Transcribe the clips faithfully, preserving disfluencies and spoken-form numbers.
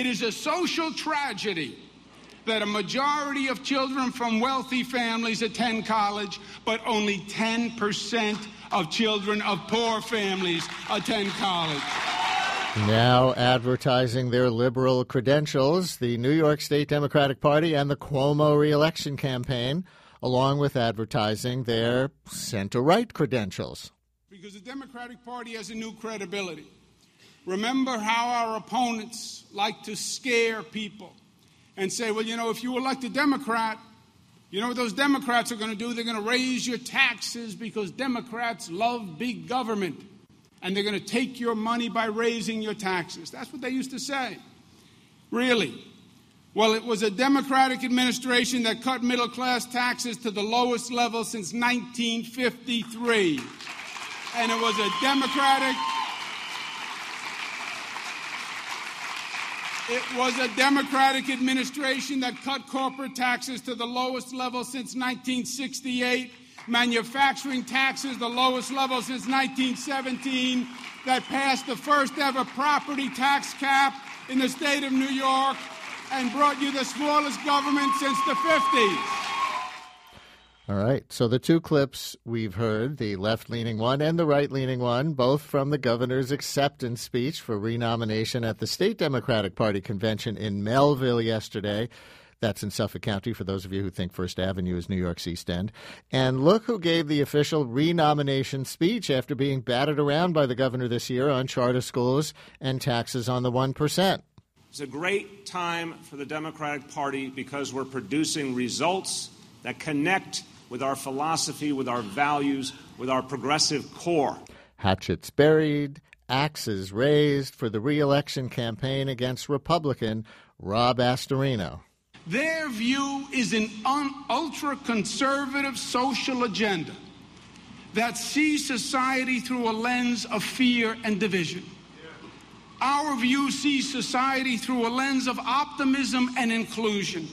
It is a social tragedy that a majority of children from wealthy families attend college, but only ten percent of children of poor families attend college. Now advertising their liberal credentials, the New York State Democratic Party and the Cuomo re-election campaign, along with advertising their center-right credentials. Because the Democratic Party has a new credibility. Remember how our opponents like to scare people and say, well, you know, if you elect a Democrat, you know what those Democrats are going to do? They're going to raise your taxes because Democrats love big government. And they're going to take your money by raising your taxes. That's what they used to say. Really? Well, it was a Democratic administration that cut middle-class taxes to the lowest level since nineteen fifty-three. And it was a Democratic... It was a Democratic administration that cut corporate taxes to the lowest level since nineteen sixty-eight, manufacturing taxes the lowest level since nineteen seventeen, that passed the first ever property tax cap in the state of New York, and brought you the smallest government since the fifties. All right. So the two clips we've heard, the left-leaning one and the right-leaning one, both from the governor's acceptance speech for renomination at the State Democratic Party convention in Melville yesterday. That's in Suffolk County, for those of you who think First Avenue is New York's East End. And look who gave the official renomination speech after being battered around by the governor this year on charter schools and taxes on the one percent. It's a great time for the Democratic Party because we're producing results that connect with our philosophy, with our values, with our progressive core. Hatchets buried, axes raised for the re-election campaign against Republican Rob Astorino. Their view is an un- ultra-conservative social agenda that sees society through a lens of fear and division. Our view sees society through a lens of optimism and inclusion.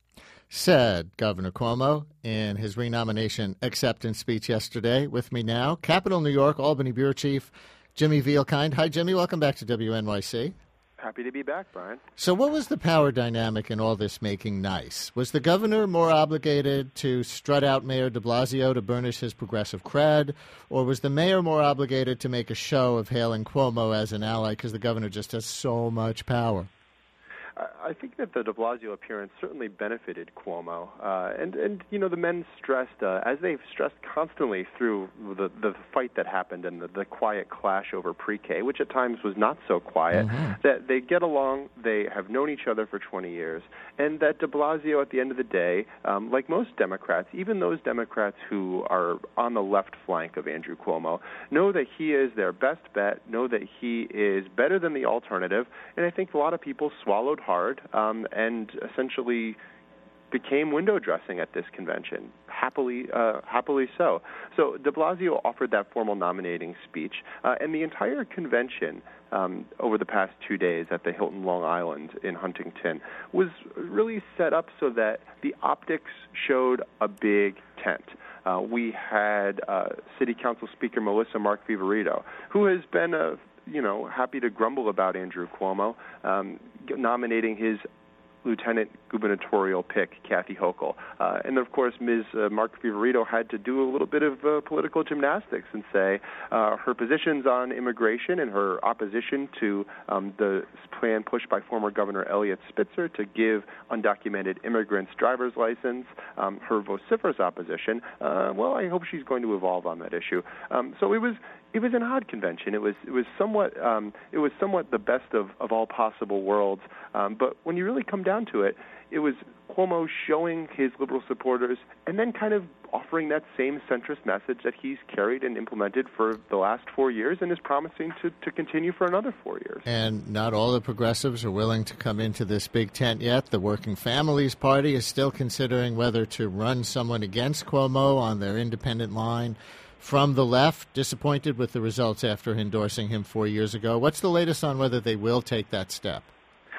Said Governor Cuomo in his renomination acceptance speech yesterday. With me now, Capital New York Albany Bureau Chief Jimmy Vielkind. Hi, Jimmy. Welcome back to W N Y C. Happy to be back, Brian. So what was the power dynamic in all this making nice? Was the governor more obligated to strut out Mayor de Blasio to burnish his progressive cred, or was the mayor more obligated to make a show of hailing Cuomo as an ally because the governor just has so much power? I think that the de Blasio appearance certainly benefited Cuomo. Uh, and, and, you know, the men stressed, uh, as they've stressed constantly through the, the fight that happened and the, the quiet clash over pre-K, which at times was not so quiet, mm-hmm. that they get along, they have known each other for twenty years, and that de Blasio, at the end of the day, um, like most Democrats, even those Democrats who are on the left flank of Andrew Cuomo, know that he is their best bet, know that he is better than the alternative, and I think a lot of people swallowed hard um, and essentially became window dressing at this convention, happily uh, happily so. So de Blasio offered that formal nominating speech, uh, and the entire convention um, over the past two days at the Hilton Long Island in Huntington was really set up so that the optics showed a big tent. Uh, we had uh, City Council Speaker Melissa Mark Viverito, who has been a you know, happy to grumble about Andrew Cuomo, um, nominating his lieutenant gubernatorial pick, Kathy Hochul. Uh, and, of course, Miz Uh, Mark Viverito had to do a little bit of uh, political gymnastics and say uh, her positions on immigration and her opposition to um, the plan pushed by former Governor Eliot Spitzer to give undocumented immigrants driver's license, um, her vociferous opposition. Uh, well, I hope she's going to evolve on that issue. Um, so it was It was an odd convention. It was it was somewhat um, it was somewhat the best of, of all possible worlds. Um, but when you really come down to it, it was Cuomo showing his liberal supporters and then kind of offering that same centrist message that he's carried and implemented for the last four years and is promising to, to continue for another four years. And not all the progressives are willing to come into this big tent yet. The Working Families Party is still considering whether to run someone against Cuomo on their independent line. From the left, disappointed with the results after endorsing him four years ago. What's the latest on whether they will take that step?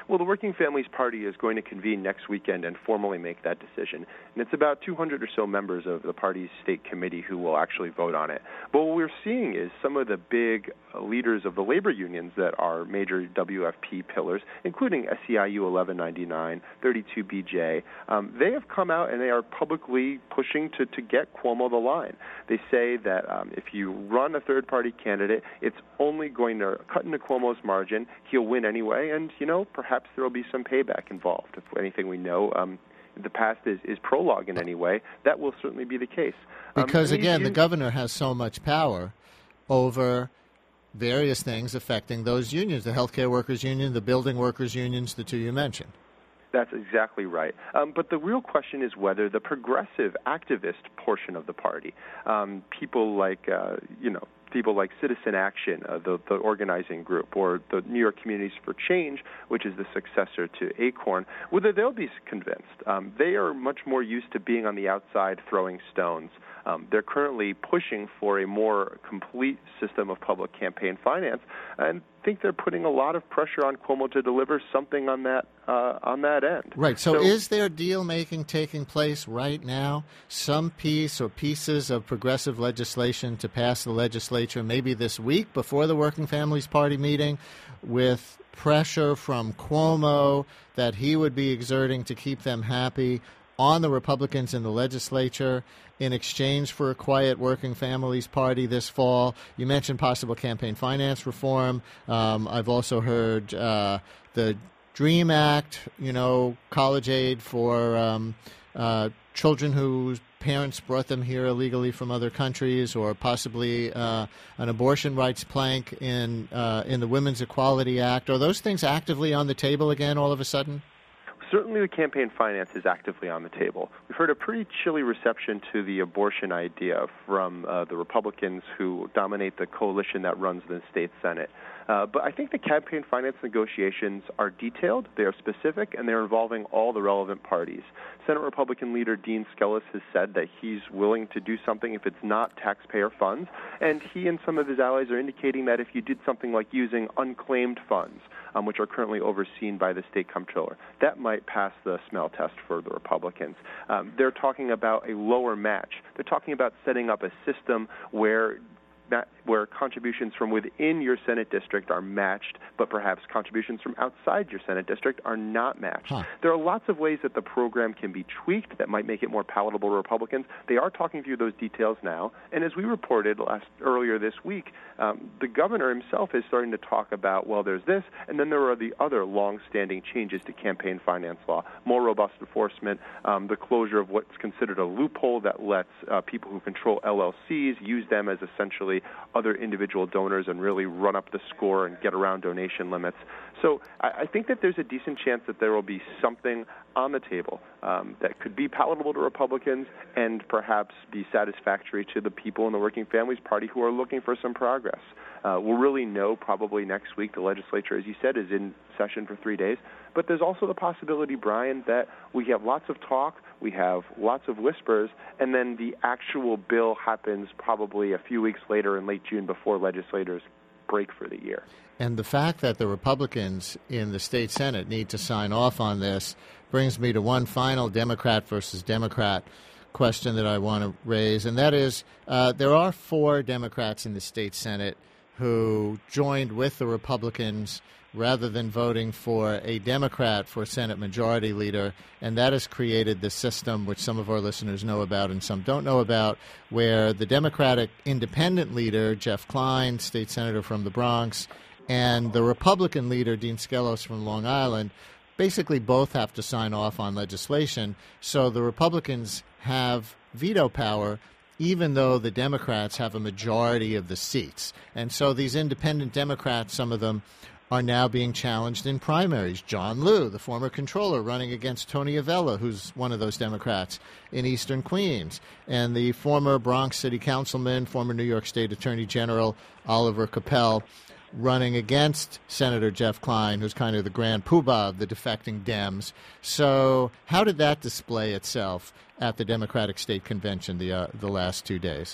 Well, the Working Families Party is going to convene next weekend and formally make that decision. And it's about two hundred or so members of the party's state committee who will actually vote on it. But what we're seeing is some of the big leaders of the labor unions that are major W F P pillars, including S E I U eleven ninety-nine, thirty-two B J, um, they have come out and they are publicly pushing to, to get Cuomo the line. They say that um, if you run a third-party candidate, it's only going to cut into Cuomo's margin. He'll win anyway, and, you know, perhaps there will be some payback involved. If anything we know, um, the past is, is prologue in any way, that will certainly be the case. Um, because, I mean, again, you, the governor has so much power over various things affecting those unions, the healthcare workers union, the building workers unions, the two you mentioned. That's exactly right. Um, but the real question is whether the progressive activist portion of the party, um, people like, uh, you know, people like Citizen Action, uh, the, the organizing group, or the New York Communities for Change, which is the successor to ACORN, whether they'll be convinced. Um, they are much more used to being on the outside throwing stones. Um, they're currently pushing for a more complete system of public campaign finance, and think they're putting a lot of pressure on Cuomo to deliver something on that uh, on that end. Right. So, so is there deal making taking place right now? Some piece or pieces of progressive legislation to pass the legislature maybe this week before the Working Families Party meeting, with pressure from Cuomo that he would be exerting to keep them happy on the Republicans in the legislature in exchange for a quiet Working Families Party this fall. You mentioned possible campaign finance reform. Um, I've also heard uh, the DREAM Act, you know, college aid for um, uh, children whose parents brought them here illegally from other countries, or possibly uh, an abortion rights plank in uh, in the Women's Equality Act. Are those things actively on the table again all of a sudden? Certainly the campaign finance is actively on the table. We've heard a pretty chilly reception to the abortion idea from uh, the Republicans who dominate the coalition that runs the state Senate. Uh, but I think the campaign finance negotiations are detailed, they are specific, and they're involving all the relevant parties. Senate Republican leader Dean Skelos has said that he's willing to do something if it's not taxpayer funds, and he and some of his allies are indicating that if you did something like using unclaimed funds, um, which are currently overseen by the state comptroller, that might pass the smell test for the Republicans. Um, they're talking about a lower match. They're talking about setting up a system where where contributions from within your Senate district are matched, but perhaps contributions from outside your Senate district are not matched. Huh. There are lots of ways that the program can be tweaked that might make it more palatable to Republicans. They are talking through those details now, and as we reported last earlier this week, um, the governor himself is starting to talk about, well, there's this, and then there are the other long-standing changes to campaign finance law, more robust enforcement, um, the closure of what's considered a loophole that lets uh, people who control L L Cs use them as essentially other individual donors and really run up the score and get around donation limits. So I, I think that there's a decent chance that there will be something on the table um, that could be palatable to Republicans and perhaps be satisfactory to the people in the Working Families Party who are looking for some progress. Uh, we'll really know probably next week. The legislature, as you said, is in session for three days. But there's also the possibility, Brian, that we have lots of talk, we have lots of whispers, and then the actual bill happens probably a few weeks later in late June before legislators break for the year. And the fact that the Republicans in the state Senate need to sign off on this brings me to one final Democrat versus Democrat question that I want to raise, and that is uh, there are four Democrats in the state Senate who joined with the Republicans rather than voting for a Democrat for Senate Majority Leader, and that has created the system which some of our listeners know about and some don't know about, where the Democratic independent leader, Jeff Klein, state senator from the Bronx, and the Republican leader, Dean Skelos from Long Island, basically both have to sign off on legislation. So the Republicans have veto power, even though the Democrats have a majority of the seats. And so these independent Democrats, some of them, are now being challenged in primaries. John Liu, the former controller, running against Tony Avella, who's one of those Democrats in eastern Queens, and the former Bronx City Councilman, former New York State Attorney General Oliver Capel, running against Senator Jeff Klein, who's kind of the grand poobah of the defecting Dems. So how did that display itself at the Democratic State Convention the uh, the last two days?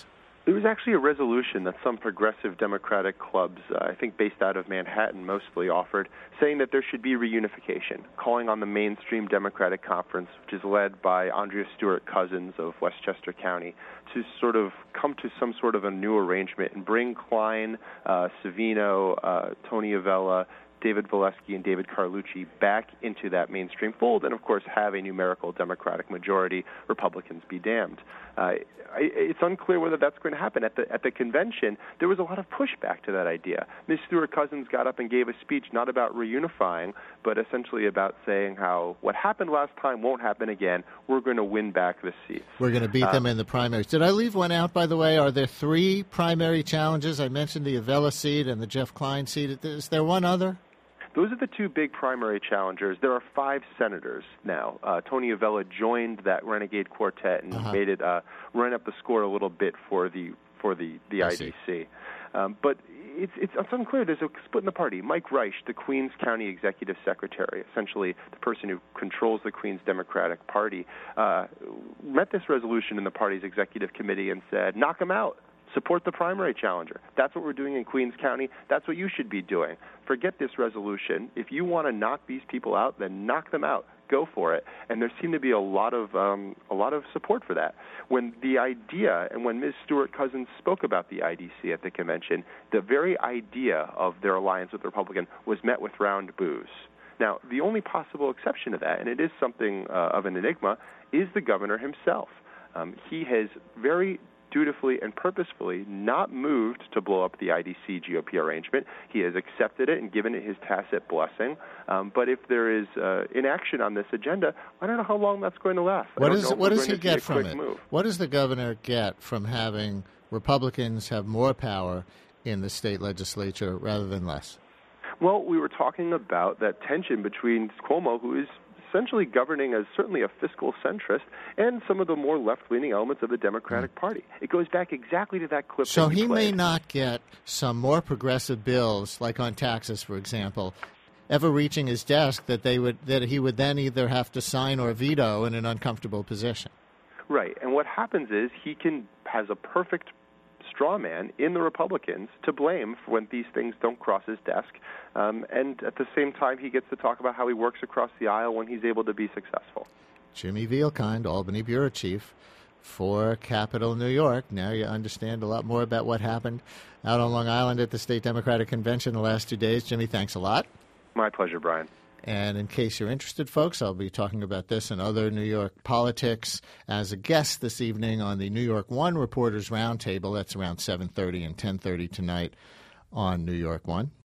There was actually a resolution that some progressive Democratic clubs, uh, I think based out of Manhattan mostly, offered, saying that there should be reunification, calling on the mainstream Democratic Conference, which is led by Andrea Stewart Cousins of Westchester County, to sort of come to some sort of a new arrangement and bring Klein, uh, Savino, uh, Tony Avella, David Valesky, and David Carlucci back into that mainstream fold, and of course have a numerical Democratic majority. Republicans be damned. Uh, I, it's unclear whether that's going to happen. At the at the convention, there was a lot of pushback to that idea. Miz Stewart Cousins got up and gave a speech not about reunifying, but essentially about saying how what happened last time won't happen again. We're going to win back the seats. We're going to beat uh, them in the primaries. Did I leave one out, by the way? Are there three primary challenges? I mentioned the Avella seat and the Jeff Klein seat. Is there one other? Those are the two big primary challengers. There are five senators now. Uh, Tony Avella joined that renegade quartet and uh-huh. made it uh, run up the score a little bit for the for the, the I D C. Um, but it's, it's it's unclear. There's a split in the party. Mike Reich, the Queens County Executive Secretary, essentially the person who controls the Queens Democratic Party, uh, met this resolution in the party's executive committee and said, knock him out. Support the primary challenger. That's what we're doing in Queens County. That's what you should be doing. Forget this resolution. If you want to knock these people out, then knock them out. Go for it. And there seemed to be a lot of um, a lot of support for that. When the idea and when Miz Stewart Cousins spoke about the I D C at the convention, the very idea of their alliance with the Republican was met with round boos. Now, the only possible exception to that, and it is something uh, of an enigma, is the governor himself. Um, he has very dutifully and purposefully not moved to blow up the I D C G O P arrangement. He has accepted it and given it his tacit blessing. Um, but if there is uh, inaction on this agenda, I don't know how long that's going to last. What, is, what does he get from it? Move. What does the governor get from having Republicans have more power in the state legislature rather than less? Well, we were talking about that tension between Cuomo, who is essentially governing as certainly a fiscal centrist, and some of the more left-leaning elements of the Democratic mm. Party. It goes back exactly to that clip. So that he played. may not get some more progressive bills, like on taxes, for example, ever reaching his desk that they would that he would then either have to sign or veto in an uncomfortable position. Right, and what happens is he can has a perfect straw man in the Republicans to blame for when these things don't cross his desk. Um, and at the same time, he gets to talk about how he works across the aisle when he's able to be successful. Jimmy Vielkind, Albany Bureau Chief for Capital New York. Now you understand a lot more about what happened out on Long Island at the State Democratic Convention the last two days. Jimmy, thanks a lot. My pleasure, Brian. And in case you're interested, folks, I'll be talking about this and other New York politics as a guest this evening on the New York One Reporters Roundtable. That's around seven thirty and ten thirty tonight on New York One.